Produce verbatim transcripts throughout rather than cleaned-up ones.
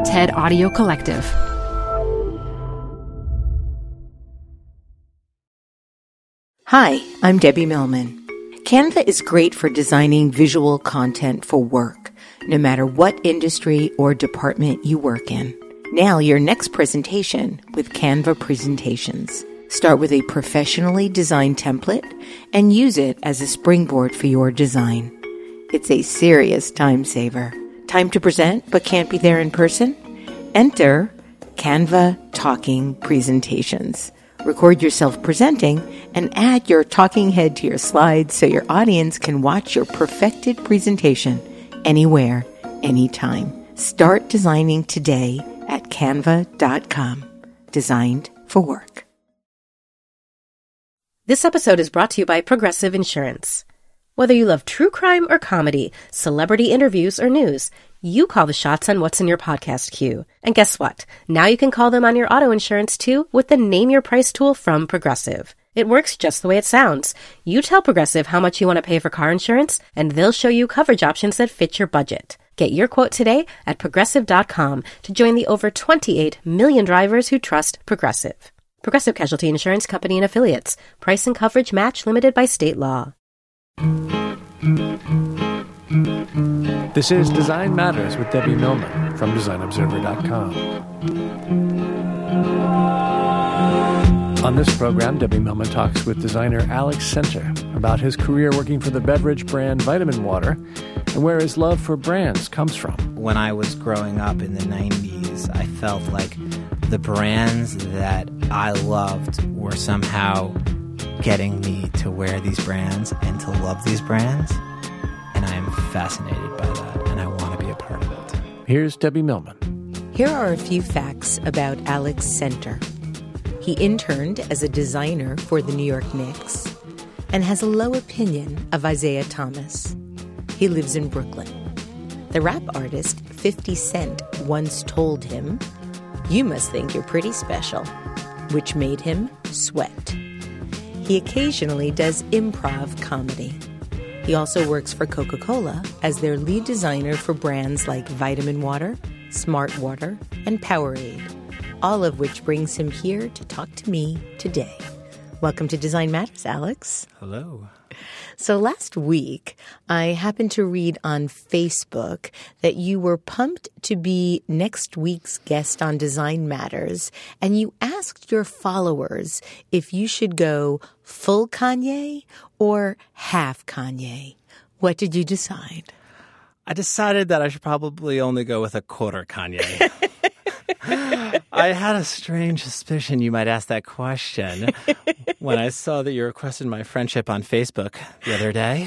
TED Audio Collective. Hi, I'm Debbie Millman. Canva is great for designing visual content for work, no matter what industry or department you work in. Now, your next presentation with Canva Presentations. Start with a professionally designed template and use it as a springboard for your design. It's a serious time saver. Time to present but can't be there in person? Enter Canva Talking Presentations. Record yourself presenting and add your talking head to your slides so your audience can watch your perfected presentation anywhere, anytime. Start designing today at canva dot com. Designed for work. This episode is brought to you by Progressive Insurance. Whether you love true crime or comedy, celebrity interviews or news, you call the shots on what's in your podcast queue. And guess what? Now you can call them on your auto insurance too with the Name Your Price tool from Progressive. It works just the way it sounds. You tell Progressive how much you want to pay for car insurance, and they'll show you coverage options that fit your budget. Get your quote today at progressive dot com to join the over twenty-eight million drivers who trust Progressive. Progressive Casualty Insurance Company and Affiliates. Price and coverage match limited by state law. This is Design Matters with Debbie Millman from design observer dot com. On this program, Debbie Millman talks with designer Alex Center about his career working for the beverage brand Vitamin Water and where his love for brands comes from. When I was growing up in the nineties, I felt like the brands that I loved were somehow getting me to wear these brands and to love these brands. And I am fascinated by that, and I want to be a part of it. Here's Debbie Millman. Here are a few facts about Alex Center. He interned as a designer for the New York Knicks and has a low opinion of Isaiah Thomas. He lives in Brooklyn. The rap artist fifty Cent once told him, "You must think you're pretty special," which made him sweat. He occasionally does improv comedy. He also works for Coca-Cola as their lead designer for brands like Vitamin Water, Smart Water, and Powerade, all of which brings him here to talk to me today. Welcome to Design Matters, Alex. Hello. So last week, I happened to read on Facebook that you were pumped to be next week's guest on Design Matters, and you asked your followers if you should go full Kanye or half Kanye. What did you decide? I decided that I should probably only go with a quarter Kanye. I had a strange suspicion you might ask that question when I saw that you requested my friendship on Facebook the other day.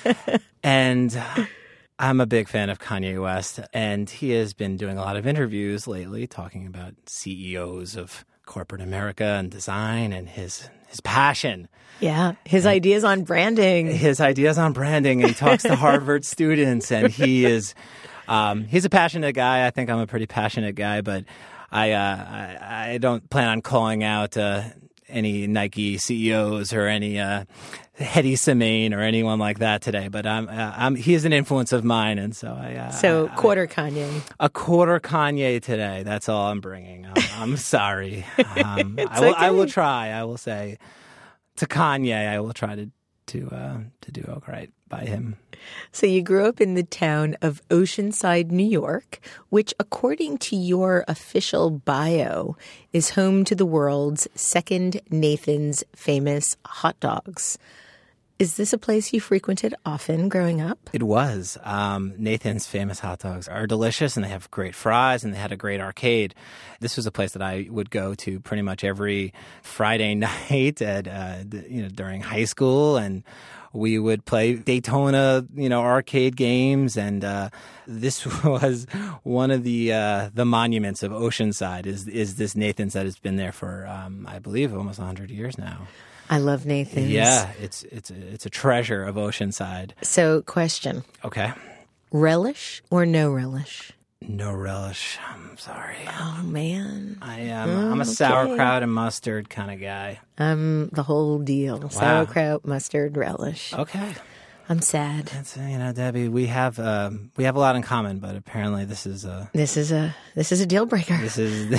And I'm a big fan of Kanye West, and he has been doing a lot of interviews lately talking about C E Os of corporate America and design and his his passion. Yeah, his and ideas on branding. His ideas on branding, and he talks to Harvard students, and he is um, he's a passionate guy. I think I'm a pretty passionate guy, but I uh, I, I don't plan on calling out uh, any Nike C E Os or any uh, Hedi Semaine or anyone like that today. But I'm, uh, I'm he is an influence of mine, and so I. Uh, so I, quarter I, Kanye. A quarter Kanye today. That's all I'm bringing. I'm, I'm sorry. Um, it's I will. okay. I will try. I will say to Kanye, I will try to to uh, to do all right by him. So you grew up in the town of Oceanside, New York, which, according to your official bio, is home to the world's second Nathan's famous hot dogs. Is this a place you frequented often growing up? It was. Um, Nathan's famous hot dogs are delicious, and they have great fries, and they had a great arcade. This was a place that I would go to pretty much every Friday night at uh, you know during high school, and we would play Daytona, you know, arcade games, and uh, this was one of the uh, the monuments of Oceanside. Is is this Nathan's that has been there for um, I believe almost a hundred years now. I love Nathan's. Yeah, it's it's it's a treasure of Oceanside. So, question. Okay. Relish or no relish? No relish. I'm sorry. Oh, man. I am. Um, I'm a okay. sauerkraut and mustard kind of guy. I'm the whole deal. Wow. Sauerkraut, mustard, relish. Okay. I'm sad. It's, you know, Debbie, we have um, we have a lot in common, but apparently this is a This is a this is a deal breaker. this is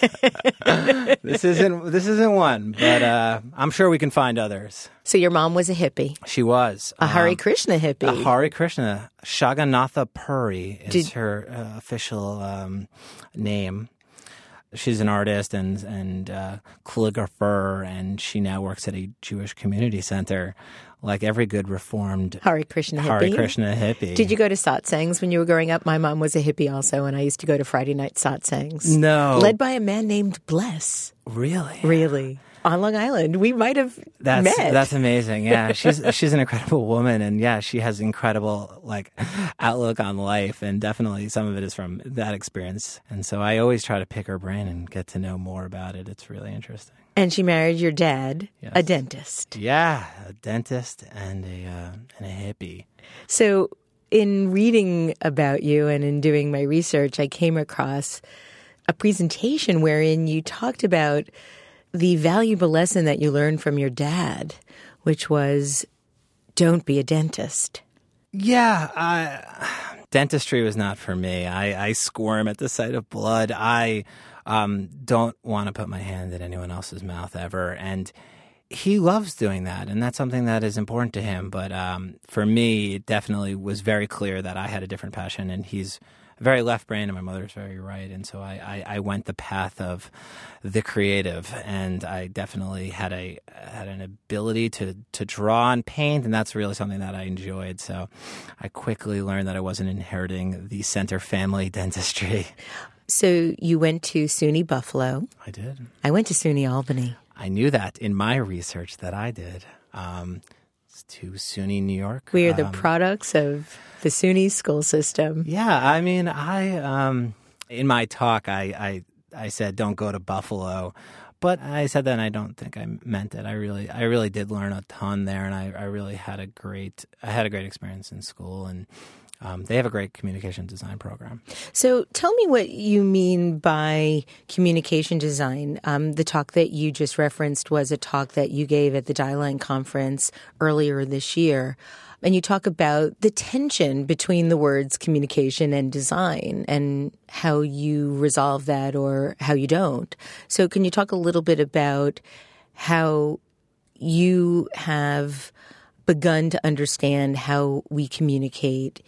this isn't this isn't one. But uh, I'm sure we can find others. So your mom was a hippie, She was a Hare um, Krishna hippie. a Hare Krishna. Shaganatha Puri is Did- her uh, official um, name. She's an artist and and uh, calligrapher, and she now works at a Jewish community center, like every good Reformed Hare Krishna Hare hippie. Krishna hippie. Did you go to satsangs when you were growing up? My mom was a hippie also, and I used to go to Friday night satsangs. No. Led by a man named Bless. Really? Really. On Long Island. We might have That's met. that's amazing. Yeah, she's she's an incredible woman, and yeah, she has incredible like outlook on life, and definitely some of it is from that experience. And so I always try to pick her brain and get to know more about it. It's really interesting. And she married your dad, Yes. a dentist. Yeah, a dentist and a uh, and a hippie. So in reading about you and in doing my research, I came across a presentation wherein you talked about the valuable lesson that you learned from your dad, which was don't be a dentist. Yeah, I, dentistry was not for me. I, I squirm at the sight of blood. I um, don't want to put my hand in anyone else's mouth ever. And he loves doing that, and that's something that is important to him. But um, for me, it definitely was very clear that I had a different passion, and he's very left brain and my mother's very right. And so I, I, I went the path of the creative, and I definitely had a had an ability to, to draw and paint, and that's really something that I enjoyed. So I quickly learned that I wasn't inheriting the Center family dentistry. So you went to SUNY Buffalo. I did. I went to SUNY Albany. I knew that in my research that I did. Um, to SUNY New York. We are the Um, products of the SUNY school system. Yeah, I mean, I um, in my talk, I, I I said don't go to Buffalo, but I said that and I don't think I meant it. I really I really did learn a ton there, and I, I really had a great I had a great experience in school, and um, they have a great communication design program. So tell me what you mean by communication design. Um, the talk that you just referenced was a talk that you gave at the Dieline Conference earlier this year. And you talk about the tension between the words communication and design and how you resolve that or how you don't. So can you talk a little bit about how you have begun to understand how we communicate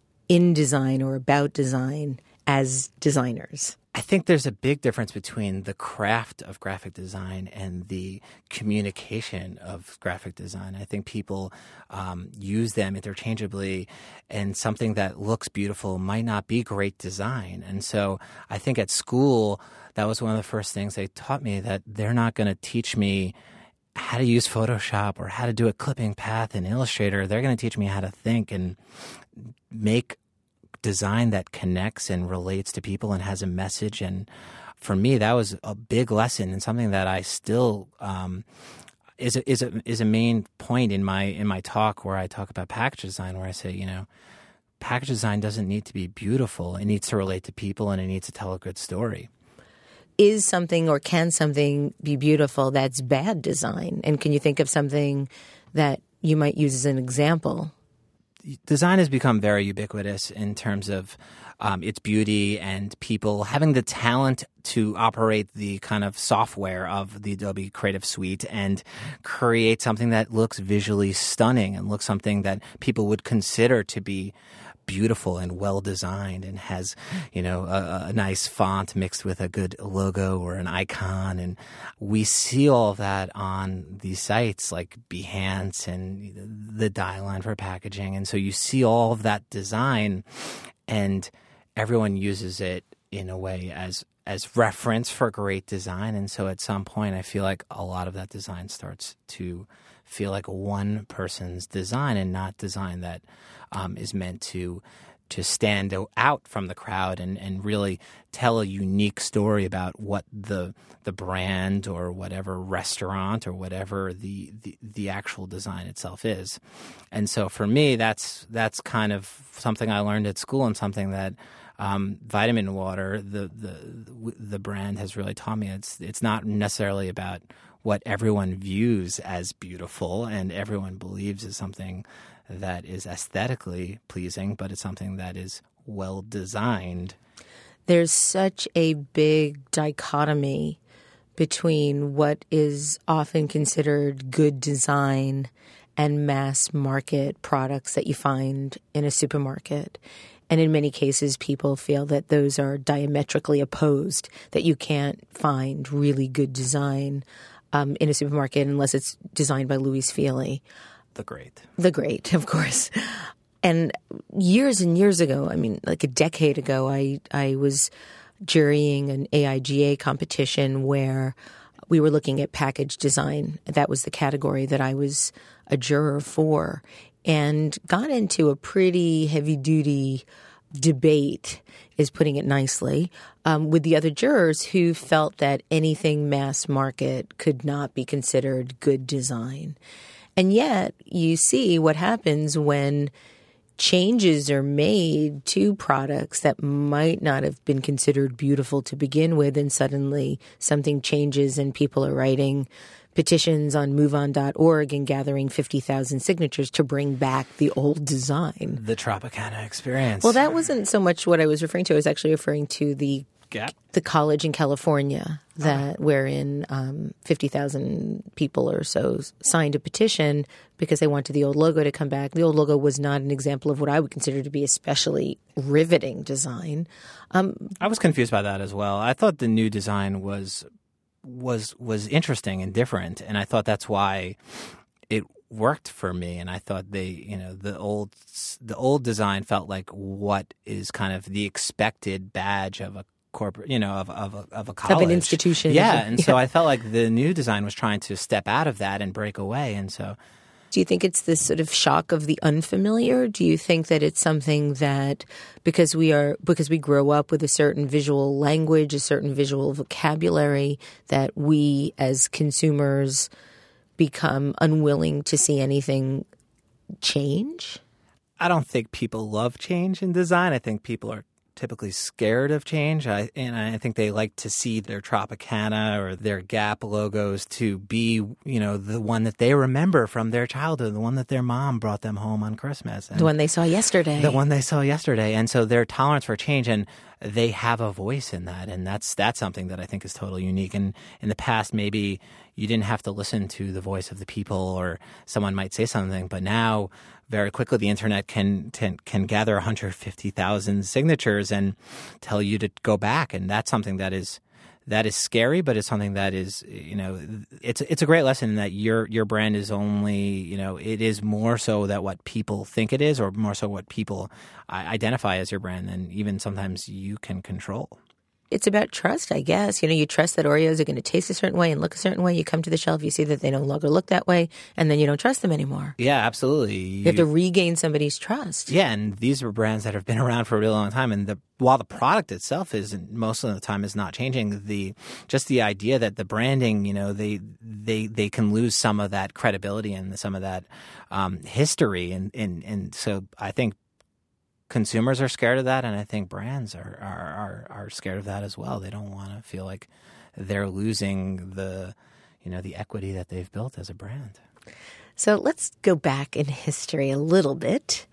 in design or about design as designers? I think there's a big difference between the craft of graphic design and the communication of graphic design. I think people um, use them interchangeably, and something that looks beautiful might not be great design. And so I think at school, that was one of the first things they taught me, that they're not going to teach me how to use Photoshop or how to do a clipping path in Illustrator. They're going to teach me how to think and make design that connects and relates to people and has a message. And for me, that was a big lesson, and something that I still um, is a, is a is a main point in my in my talk, where I talk about package design, where I say, you know, package design doesn't need to be beautiful; it needs to relate to people, and it needs to tell a good story. Is something or can something be beautiful that's bad design? And can you think of something that you might use as an example? Design has become very ubiquitous in terms of um, its beauty and people having the talent to operate the kind of software of the Adobe Creative Suite and create something that looks visually stunning and looks something that people would consider to be beautiful and well designed and has, you know, a, a nice font mixed with a good logo or an icon. And we see all of that on these sites like Behance and the Dieline for packaging. And so you see all of that design, and everyone uses it in a way as as reference for great design. And so at some point, I feel like a lot of that design starts to feel like one person's design and not design that um, is meant to to stand out from the crowd and, and really tell a unique story about what the the brand or whatever restaurant or whatever the, the, the actual design itself is. And so for me, that's that's kind of something I learned at school, and something that um, Vitamin Water, the, the the brand, has really taught me. It's it's not necessarily about what everyone views as beautiful and everyone believes is something that is aesthetically pleasing, but it's something that is well designed. There's such a big dichotomy between what is often considered good design and mass market products that you find in a supermarket. And in many cases, people feel that those are diametrically opposed, that you can't find really good design um, in a supermarket unless it's designed by Louis Fili. The great. The great, of course. And years and years ago, I mean, like a decade ago, I, I was jurying an A I G A competition where we were looking at package design. That was the category that I was a juror for, and got into a pretty heavy-duty debate, is putting it nicely, um, with the other jurors who felt that anything mass market could not be considered good design. And yet you see what happens when changes are made to products that might not have been considered beautiful to begin with, and suddenly something changes and people are writing petitions on move on dot org and gathering fifty thousand signatures to bring back the old design. The Tropicana experience. Well, that wasn't so much what I was referring to. I was actually referring to the Gap? the college in California that wherein um, fifty thousand people or so signed a petition because they wanted the old logo to come back. The old logo was not an example of what I would consider to be especially riveting design. Um, I was confused by that as well. I thought the new design was was was interesting and different, and I thought that's why it worked for me. And I thought they, you know, the old the old design felt like what is kind of the expected badge of a corporate, you know, of of a, of a college, of an institution. Yeah, and so I felt like the new design was trying to step out of that and break away. And so, do you think it's this sort of shock of the unfamiliar? Do you think that it's something that because we are because we grow up with a certain visual language, a certain visual vocabulary, that we as consumers become unwilling to see anything change? I don't think people love change in design. I think people are typically scared of change, I, and I think they like to see their Tropicana or their Gap logos to be, you know, the one that they remember from their childhood, the one that their mom brought them home on Christmas. And the one they saw yesterday. The one they saw yesterday. And so their tolerance for change, and they have a voice in that, and that's that's something that I think is totally unique. And in the past, maybe you didn't have to listen to the voice of the people, or someone might say something, but now very quickly the internet can can, can gather one hundred fifty thousand signatures and tell you to go back, and that's something that is that is scary, but it's something that is, you know, it's it's a great lesson that your your brand is only, you know, it is more so that what people think it is, or more so what people identify as your brand, than even sometimes you can control. It's about trust, I guess. You know, you trust that Oreos are going to taste a certain way and look a certain way. You come to the shelf, you see that they no longer look that way, and then you don't trust them anymore. Yeah, absolutely. You, you have to regain somebody's trust. Yeah, and these are brands that have been around for a really long time, and the, while the product itself is most of the time is not changing, the just the idea that the branding, you know, they they they can lose some of that credibility and some of that um, history, and, and and so I think consumers are scared of that, and I think brands are, are, are, are scared of that as well. They don't want to feel like they're losing the, you know, the equity that they've built as a brand. So let's go back in history a little bit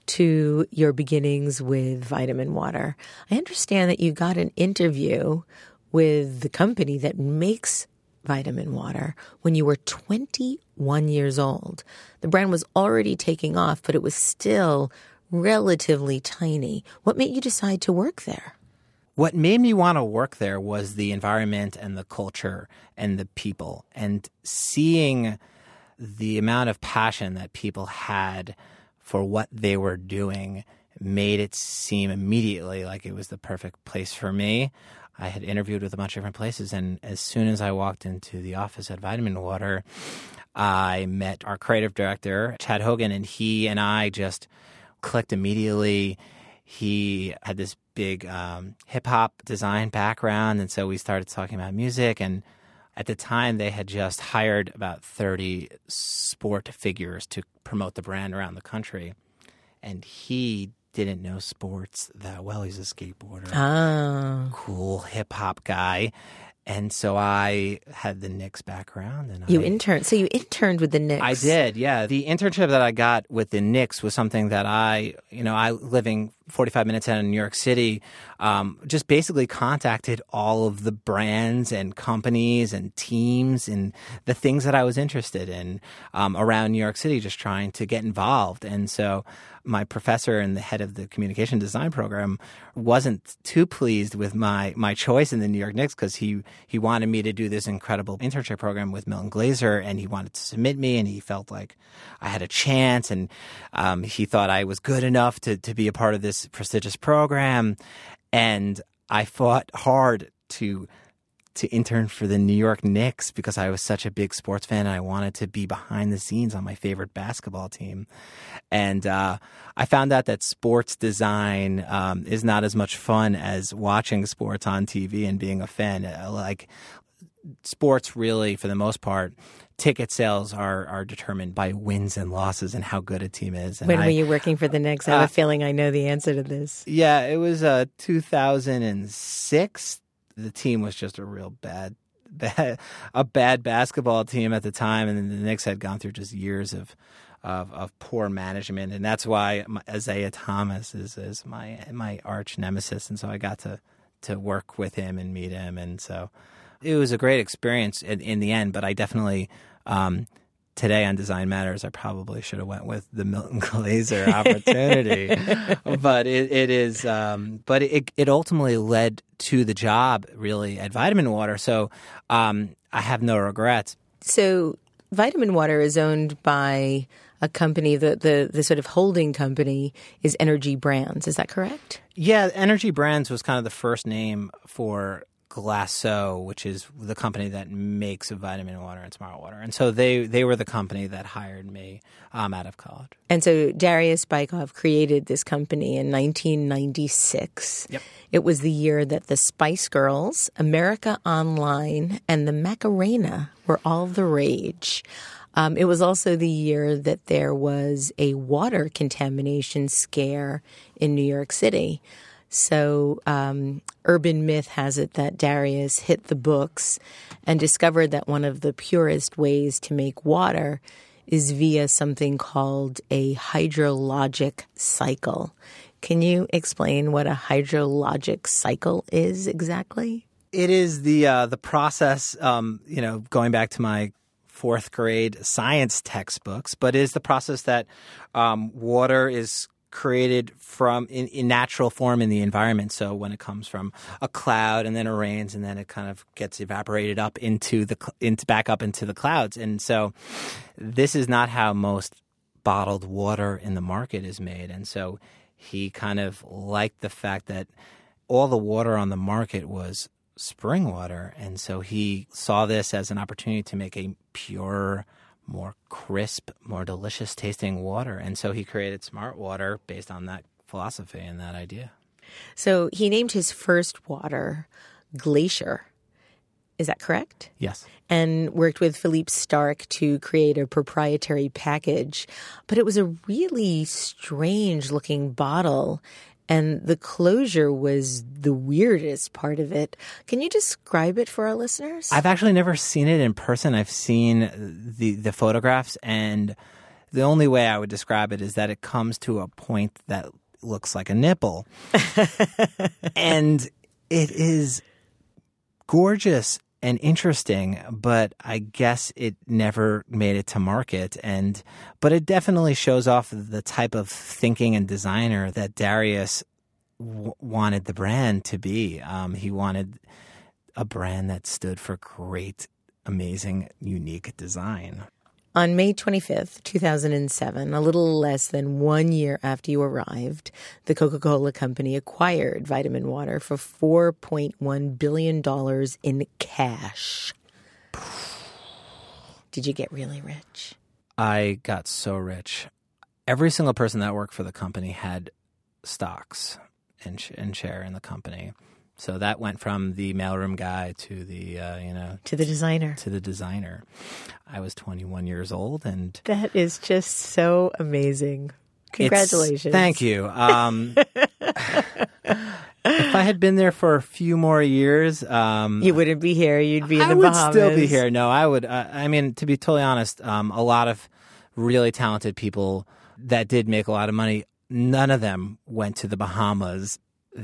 to your beginnings with Vitamin Water. I understand that you got an interview with the company that makes Vitamin Water when you were twenty-one years old. The brand was already taking off, but it was still relatively tiny. What made you decide to work there? What made me want to work there was the environment and the culture and the people, and seeing the amount of passion that people had for what they were doing made it seem immediately like it was the perfect place for me. I had interviewed with a bunch of different places, and as soon as I walked into the office at Vitamin Water, I met our creative director, Chad Hogan, and he and I just clicked immediately. He had this big um, hip-hop design background, and so we started talking about music. And at the time, they had just hired about thirty sport figures to promote the brand around the country. And he didn't know sports that well. He's a skateboarder, oh. cool hip-hop guy. And so I had the Knicks background. And You I, interned. So you interned with the Knicks. I did, yeah. The internship that I got with the Knicks was something that I, you know, I living forty-five minutes out of New York City, um, just basically contacted all of the brands and companies and teams and the things that I was interested in um, around New York City, just trying to get involved. And so my professor and the head of the communication design program wasn't too pleased with my my choice in the New York Knicks because he he wanted me to do this incredible internship program with Milton Glaser, and he wanted to submit me, and he felt like I had a chance, and um, he thought I was good enough to to be a part of this prestigious program. And I fought hard to to intern for the New York Knicks because I was such a big sports fan and I wanted to be behind the scenes on my favorite basketball team. And uh, I found out that sports design um, is not as much fun as watching sports on T V and being a fan. Uh, like sports really, for the most part, ticket sales are, are determined by wins and losses and how good a team is. And when I, were you working for the Knicks? I have uh, a feeling I know the answer to this. Yeah, it was uh, two thousand six. The team was just a real bad, bad, a bad basketball team at the time, and then the Knicks had gone through just years of, of, of poor management, and that's why Isaiah Thomas is, is my my arch nemesis, and so I got to to work with him and meet him, and so it was a great experience in, in the end. But I definitely. Um, Today on Design Matters, I probably should have went with the Milton Glaser opportunity, but it, it is. Um, but it it ultimately led to the job really at Vitamin Water. So um, I have no regrets. So Vitamin Water is owned by a company. The, the the sort of holding company is Energy Brands. Is that correct? Yeah, Energy Brands was kind of the first name for Glasso, which is the company that makes Vitamin Water and Smart Water. And so they, they were the company that hired me um, out of college. And so Darius Bykov created this company in nineteen ninety-six. Yep. It was the year that the Spice Girls, America Online, and the Macarena were all the rage. Um, it was also the year that there was a water contamination scare in New York City. So um, urban myth has it that Darius hit the books and discovered that one of the purest ways to make water is via something called a hydrologic cycle. Can you explain what a hydrologic cycle is exactly? It is the uh, the process, um, you know, going back to my fourth grade science textbooks, but it is the process that um, water is created from in, in natural form in the environment. So when it comes from a cloud and then it rains and then it kind of gets evaporated up into the into back up into the clouds. And so this is not how most bottled water in the market is made. And so he kind of liked the fact that all the water on the market was spring water. And so he saw this as an opportunity to make a pure, more crisp, more delicious tasting water. And so he created Smart Water based on that philosophy and that idea. So he named his first water Glacier. Is that correct? Yes. And worked with Philippe Starck to create a proprietary package. But it was a really strange looking bottle. And the closure was the weirdest part of it. Can you describe it for our listeners? I've actually never seen it in person. I've seen the, the photographs, and the only way I would describe it is that it comes to a point that looks like a nipple. And it is gorgeous and interesting, but I guess it never made it to market. And but it definitely shows off the type of thinking and designer that Darius w- wanted the brand to be. Um, he wanted a brand that stood for great, amazing, unique design. On May twenty-fifth, two thousand seven, a little less than one year after you arrived, the Coca-Cola Company acquired Vitamin Water for four point one billion dollars in cash. Did you get really rich? I got so rich. Every single person that worked for the company had stocks and, sh- and share in the company. So that went from the mailroom guy to the, uh, you know... To the designer. To the designer. I was twenty-one years old, and... That is just so amazing. Congratulations. Thank you. Um, if if I had been there for a few more years, um, you wouldn't be here. You'd be in I the would Bahamas. still be here. No, I would. Uh, I mean, to be totally honest, um, a lot of really talented people that did make a lot of money, none of them went to the Bahamas.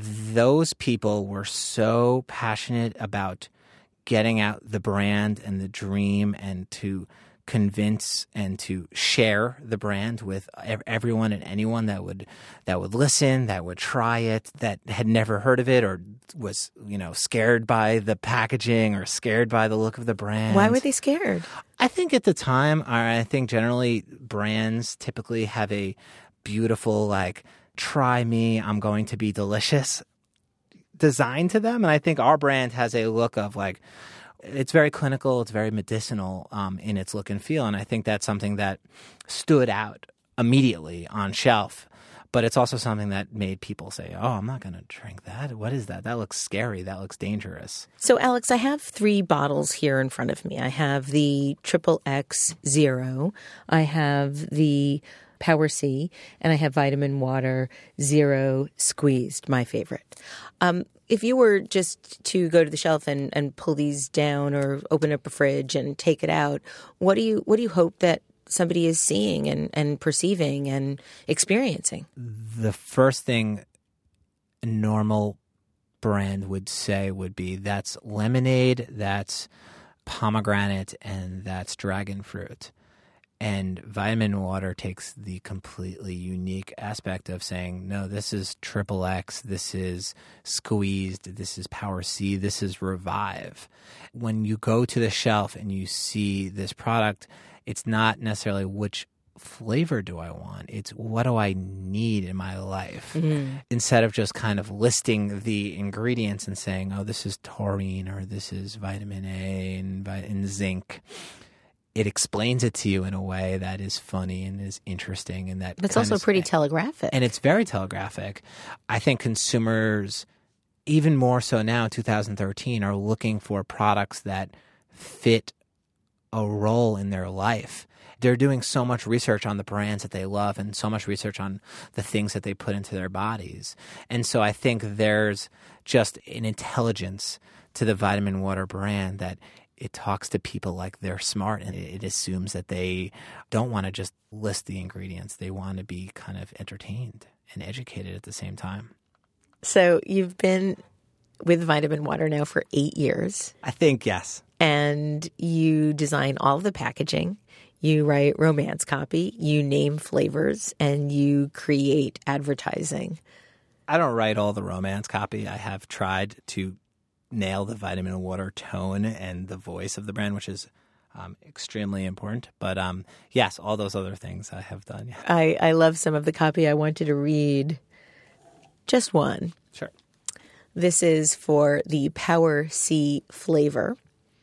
Those people were so passionate about getting out the brand and the dream and to convince and to share the brand with everyone and anyone that would that would listen, that would try it, that had never heard of it or was, you know, scared by the packaging or scared by the look of the brand. Why were they scared? I think at the time, or I think generally brands typically have a beautiful, like, try me, I'm going to be delicious design to them. And I think our brand has a look of like, it's very clinical, it's very medicinal um, in its look and feel. And I think that's something that stood out immediately on shelf. But it's also something that made people say, oh, I'm not going to drink that. What is that? That looks scary. That looks dangerous. So, Alex, I have three bottles here in front of me. I have the Triple X Zero. I have the Power C, and I have Vitamin Water Zero Squeezed, my favorite. Um, if you were just to go to the shelf and, and pull these down or open up a fridge and take it out, what do you what do you hope that somebody is seeing and, and perceiving and experiencing? The first thing a normal brand would say would be, that's lemonade, that's pomegranate, and that's dragon fruit. And Vitamin Water takes the completely unique aspect of saying, no, this is Triple X, this is Squeezed, this is Power C, this is Revive. When you go to the shelf and you see this product, it's not necessarily which flavor do I want. It's what do I need in my life? Mm-hmm. Instead of just kind of listing the ingredients and saying, oh, this is taurine or this is vitamin A and, and zinc. It explains it to you in a way that is funny and is interesting. And that It's also of, pretty telegraphic. And it's very telegraphic. I think consumers, even more so now in two thousand thirteen, are looking for products that fit a role in their life. They're doing so much research on the brands that they love and so much research on the things that they put into their bodies. And so I think there's just an intelligence to the Vitamin Water brand that it talks to people like they're smart, and it assumes that they don't want to just list the ingredients. They want to be kind of entertained and educated at the same time. So you've been with Vitamin Water now for eight years. I think, yes. And you design all of the packaging. You write romance copy. You name flavors, and you create advertising. I don't write all the romance copy. I have tried to nail the Vitamin Water tone and the voice of the brand, which is um, extremely important. But um, yes, all those other things I have done. Yeah. I, I love some of the copy. I wanted to read just one. Sure. This is for the Power C flavor.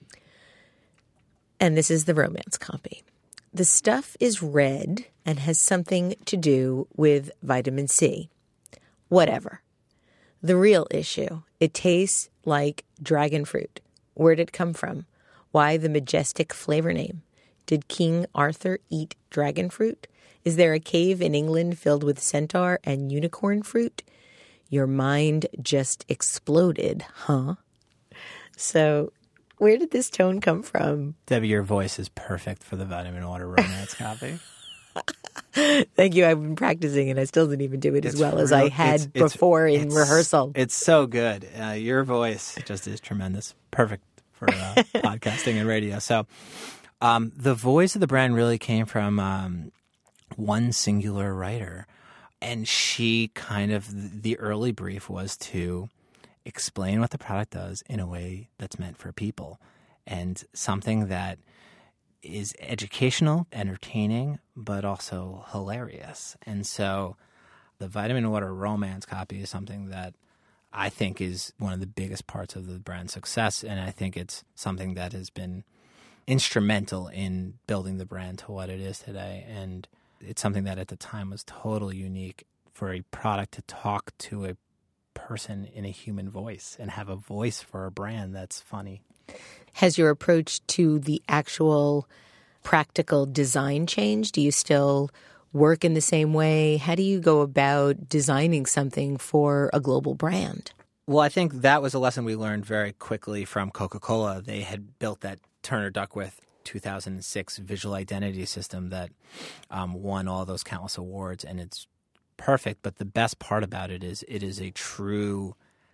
And this is the romance copy. The stuff is red and has something to do with vitamin C. Whatever. The real issue, it tastes like dragon fruit. Where'd it come from? Why the majestic flavor name? Did King Arthur eat dragon fruit? Is there a cave in England filled with centaur and unicorn fruit? Your mind just exploded, huh? So where did this tone come from? Debbie, your voice is perfect for the Vitamin Water romance copy. Thank you. I've been practicing and I still didn't even do it it's as well real, as I had it's, it's, before in it's, rehearsal. It's so good. Uh, your voice just is tremendous. Perfect for uh, podcasting and radio. So um, the voice of the brand really came from um, one singular writer. And she kind of, the early brief was to explain what the product does in a way that's meant for people, and something that is educational, entertaining, but also hilarious. And so the Vitamin Water romance copy is something that I think is one of the biggest parts of the brand's success, and I think it's something that has been instrumental in building the brand to what it is today. And it's something that at the time was totally unique for a product to talk to a person in a human voice and have a voice for a brand that's funny. Has your approach to the actual practical design changed? Do you still work in the same way? How do you go about designing something for a global brand? Well, I think that was a lesson we learned very quickly from Coca-Cola. They had built that Turner Duckworth two thousand six visual identity system that um, won all those countless awards, and it's perfect. But the best part about it is it is a true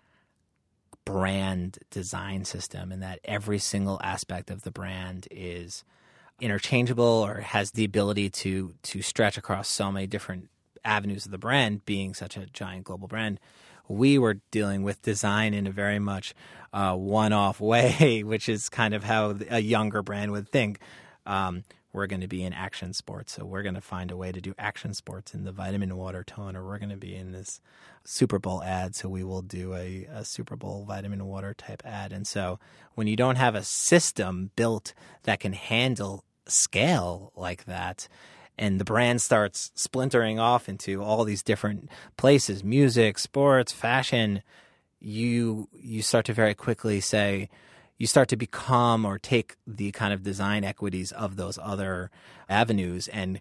brand design system, and that every single aspect of the brand is interchangeable or has the ability to to stretch across so many different avenues of the brand, being such a giant global brand. We were dealing with design in a very much uh, one-off way, which is kind of how a younger brand would think. Um, we're going to be in action sports, so we're going to find a way to do action sports in the vitamin water tone, or we're going to be in this Super Bowl ad, so we will do a, a Super Bowl vitamin water type ad. And so when you don't have a system built that can handle scale like that, and the brand starts splintering off into all these different places, music, sports, fashion, you you start to very quickly say, you start to become or take the kind of design equities of those other avenues. And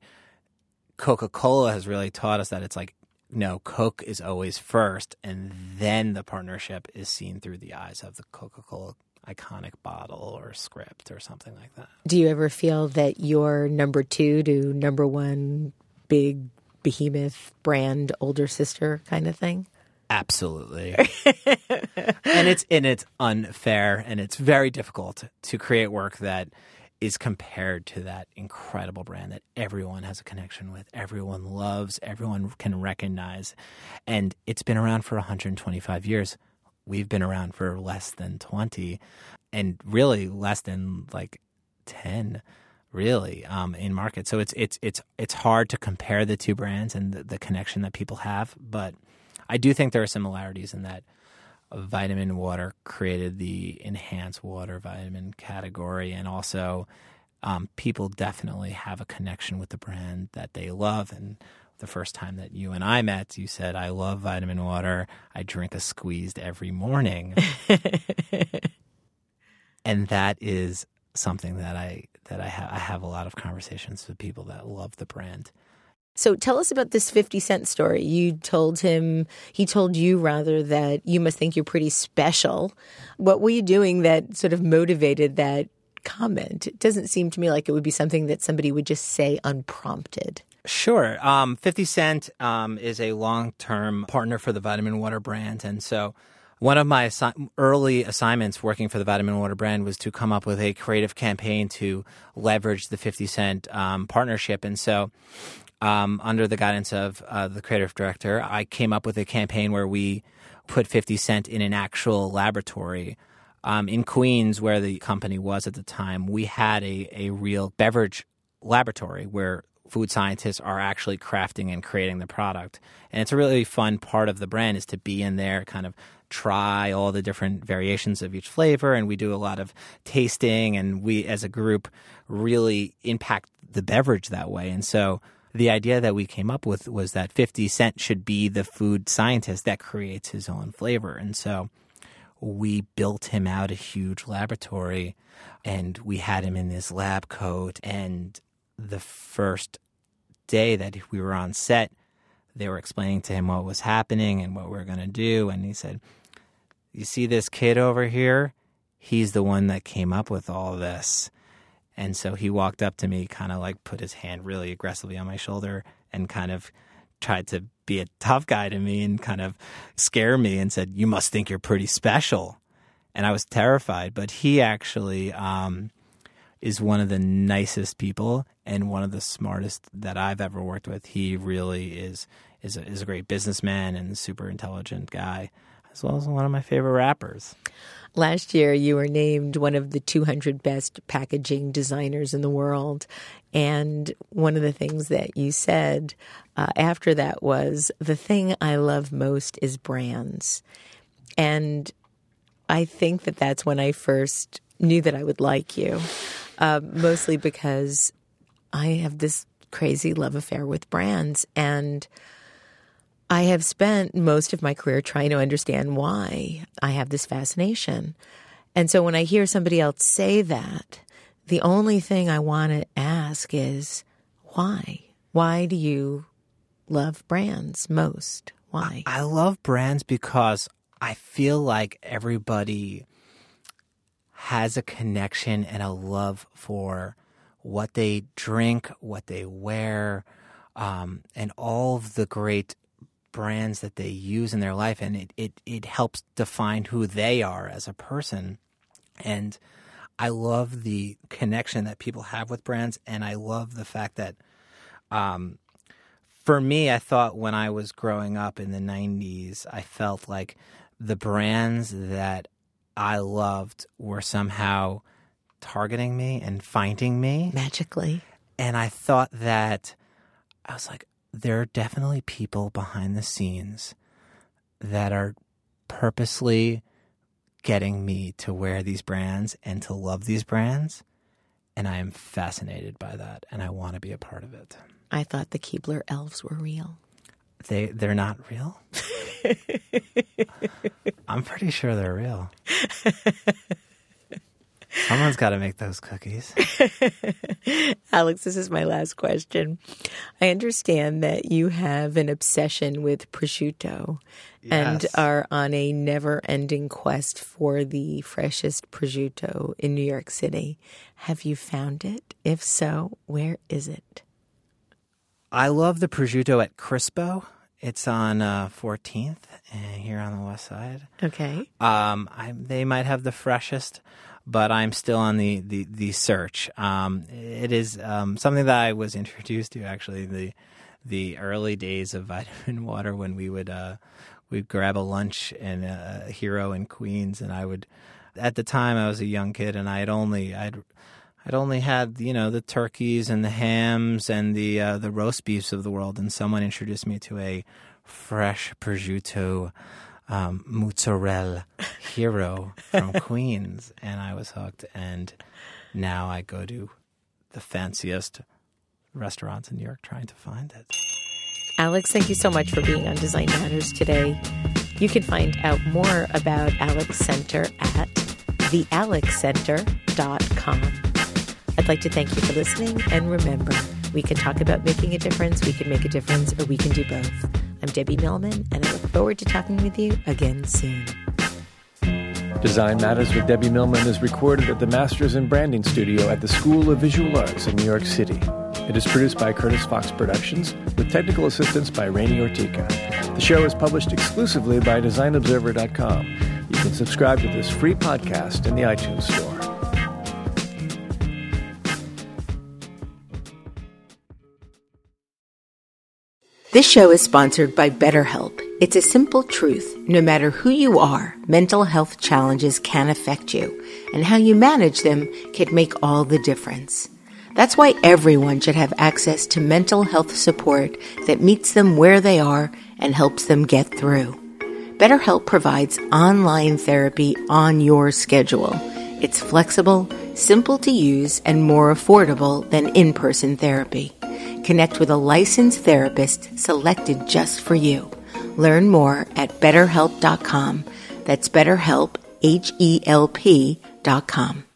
Coca-Cola has really taught us that it's like, no, Coke is always first, and then the partnership is seen through the eyes of the Coca-Cola iconic bottle or script or something like that. Do you ever feel that you're number two to number one big behemoth brand older sister kind of thing? Absolutely. and it's and it's unfair, and it's very difficult to create work that is compared to that incredible brand that everyone has a connection with, everyone loves, everyone can recognize. And it's been around for one hundred twenty-five years. We've been around for less than twenty, and really less than like ten, really, um, in market. So it's it's it's it's hard to compare the two brands and the, the connection that people have. But I do think there are similarities in that vitamin water created the enhanced water vitamin category, and also um, people definitely have a connection with the brand that they love. And the first time that you and I met, you said, I love vitamin water. I drink a squeezed every morning. And that is something that I that I, ha- I have a lot of conversations with people that love the brand. So tell us about this fifty cent story. You told him, he told you rather, that you must think you're pretty special. What were you doing that sort of motivated that comment? It doesn't seem to me like it would be something that somebody would just say unprompted. Sure. Um, fifty Cent um, is a long-term partner for the Vitamin Water brand. And so one of my assi- early assignments working for the Vitamin Water brand was to come up with a creative campaign to leverage the fifty Cent um, partnership. And so um, under the guidance of uh, the creative director, I came up with a campaign where we put fifty Cent in an actual laboratory. Um, in Queens, where the company was at the time, we had a, a real beverage laboratory where food scientists are actually crafting and creating the product. And it's a really fun part of the brand is to be in there, kind of try all the different variations of each flavor. And we do a lot of tasting, and we as a group really impact the beverage that way. And so the idea that we came up with was that fifty Cent should be the food scientist that creates his own flavor. And so we built him out a huge laboratory, and we had him in this lab coat. And the first day that we were on set, they were explaining to him what was happening and what we were going to do. And he said, you see this kid over here? He's the one that came up with all this. And so he walked up to me, kind of like put his hand really aggressively on my shoulder and kind of tried to be a tough guy to me and kind of scare me and said, you must think you're pretty special. And I was terrified. But he actually um, is one of the nicest people and one of the smartest that I've ever worked with. He really is is a, is a great businessman and a super intelligent guy, as well as one of my favorite rappers. Last year, you were named one of the two hundred best packaging designers in the world. And one of the things that you said uh, after that was, the thing I love most is brands. And I think that that's when I first knew that I would like you, uh, mostly because I have this crazy love affair with brands. And I have spent most of my career trying to understand why I have this fascination. And so when I hear somebody else say that, the only thing I want to ask is, why? Why do you love brands most? Why? I love brands because I feel like everybody has a connection and a love for what they drink, what they wear, um, and all of the great brands that they use in their life. And it, it, it helps define who they are as a person. And I love the connection that people have with brands. And I love the fact that, um, for me, I thought when I was growing up in the nineties, I felt like the brands that I loved were somehow targeting me and finding me. Magically. And I thought that, I was like, there are definitely people behind the scenes that are purposely getting me to wear these brands and to love these brands. And I am fascinated by that, and I want to be a part of it. I thought the Keebler elves were real. They, they're not real? I'm pretty sure they're real. Someone's got to make those cookies. Alex, this is my last question. I understand that you have an obsession with prosciutto Yes. and are on a never-ending quest for the freshest prosciutto in New York City. Have you found it? If so, where is it? I love the prosciutto at Crispo. It's on uh, fourteenth uh, here on the west side. Okay. Um, I, they might have the freshest, but I'm still on the, the, the search. Um, it is um, something that I was introduced to, actually, the the early days of Vitamin Water, when we would uh, we'd grab a lunch in uh, Hero in Queens, and I would, at the time I was a young kid, and I had only I'd I'd only had, you know, the turkeys and the hams and the uh, the roast beefs of the world, and someone introduced me to a fresh prosciutto um, mozzarella Hero from Queens, and I was hooked. And now I go to the fanciest restaurants in New York trying to find it. Alex, thank you so much for being on Design Matters today. You can find out more about Alex Center at the alex center dot com. I'd like to thank you for listening, and remember, we can talk about making a difference, we can make a difference, or we can do both. I'm Debbie Millman, and I look forward to talking with you again soon. Design Matters with Debbie Millman is recorded at the Masters in Branding Studio at the School of Visual Arts in New York City. It is produced by Curtis Fox Productions, with technical assistance by Rainey Ortica. The show is published exclusively by design observer dot com. You can subscribe to this free podcast in the iTunes Store. This show is sponsored by BetterHelp. It's a simple truth. No matter who you are, mental health challenges can affect you, and how you manage them can make all the difference. That's why everyone should have access to mental health support that meets them where they are and helps them get through. BetterHelp provides online therapy on your schedule. It's flexible, simple to use, and more affordable than in-person therapy. Connect with a licensed therapist selected just for you. Learn more at better help dot com. That's BetterHelp, H E L P dot com.